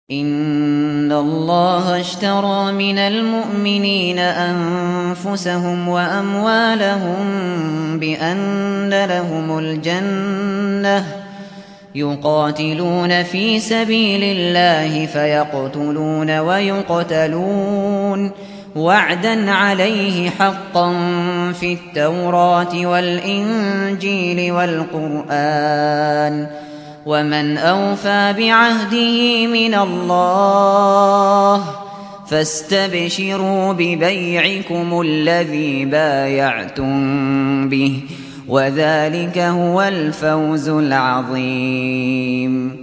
إِنَّ اللَّهَ اشْتَرَىٰ مِنَ الْمُؤْمِنِينَ أَنفُسَهُمْ وَأَمْوَالَهُم بِأَنَّ لَهُمُ الْجَنَّةَ ۚ يُقَاتِلُونَ فِي سَبِيلِ اللَّهِ فَيَقْتُلُونَ وَيُقْتَلُونَ ۖ وَعْدًا عَلَيْهِ حَقًّا فِي التَّوْرَاةِ وَالْإِنجِيلِ وَالْقُرْآنِ ۚ وَمَنْ أَوْفَىٰ بِعَهْدِهِ مِنَ اللَّهِ ۚ فَاسْتَبْشِرُوا بِبَيْعِكُمُ الَّذِي بَايَعْتُم بِهِ ۚ وَذَٰلِكَ هُوَ الْفَوْزُ الْعَظِيمُ